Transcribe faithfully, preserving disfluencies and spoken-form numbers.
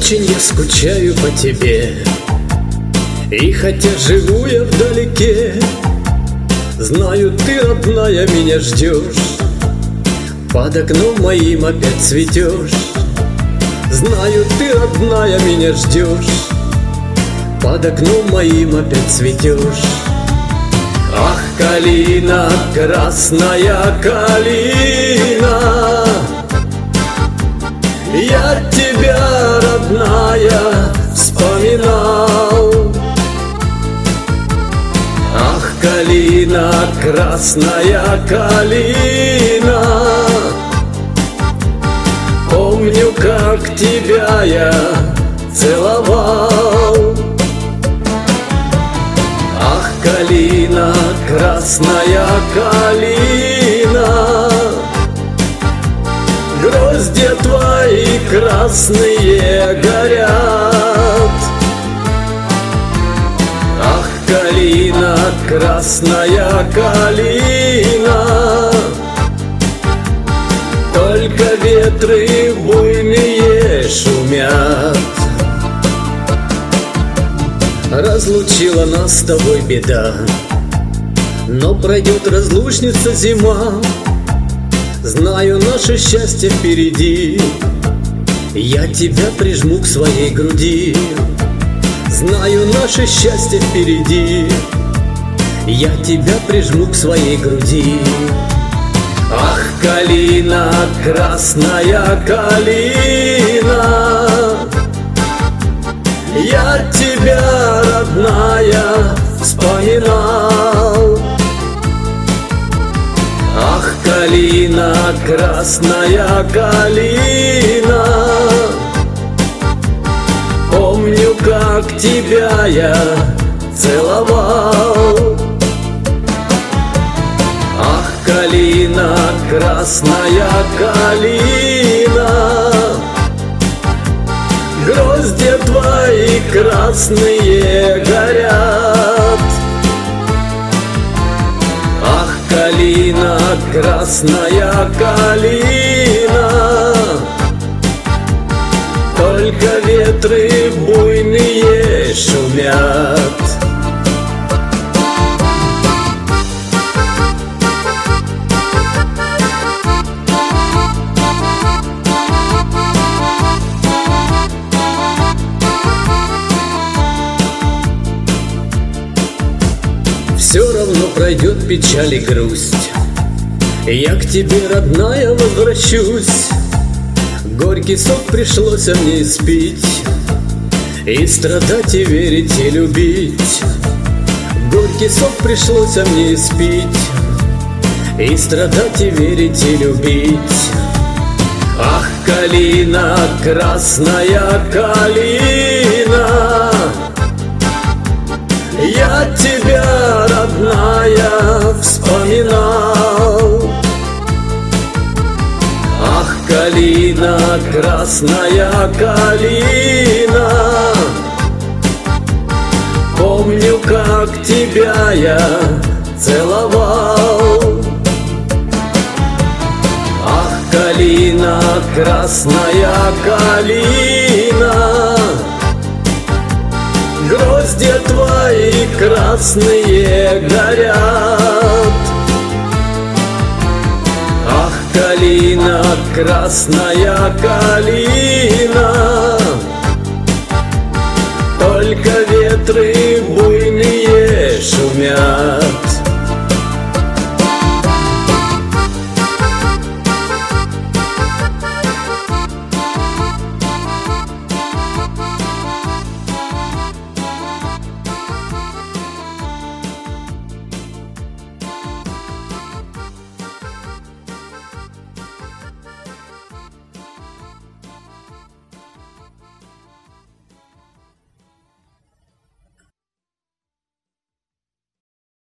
Очень я скучаю по тебе, и хотя живу я вдалеке, знаю, ты, родная, меня ждешь, под окном моим опять цветешь. Знаю, ты, родная, меня ждешь, под окном моим опять цветешь. Ах, калина, красная калина, я тебя, родная, вспоминал. Ах, калина, красная калина, помню, как тебя я целовал. Ах, калина, красная калина, гроздья твои красные горят. Ах, калина, красная калина, только ветры буйные шумят. Разлучила нас с тобой беда, но пройдет, разлучница, зима. Знаю, наше счастье впереди, я тебя прижму к своей груди. Знаю, наше счастье впереди, я тебя прижму к своей груди. Ах, калина, красная калина, я тебя, родная, вспоминал. Ах, калина, красная калина, помню, как тебя я целовал. Ах, калина, красная калина, гроздья твои красные горят. Ах, калина, красная калина, только ветры буйные шумят. Все равно пройдет печаль и грусть, я к тебе, родная, возвращусь. Горький сок пришлось мне испить, и страдать, и верить, и любить. Горький сок пришлось мне испить, и страдать, и верить, и любить. Ах, калина, красная калина, я тебя, родная, вспоминал. Ах, калина, красная калина, помню, как тебя я целовал. Ах, калина, красная калина, гроздья твои красные горят. Ах, калина, красная калина, только ветры буйные шумят.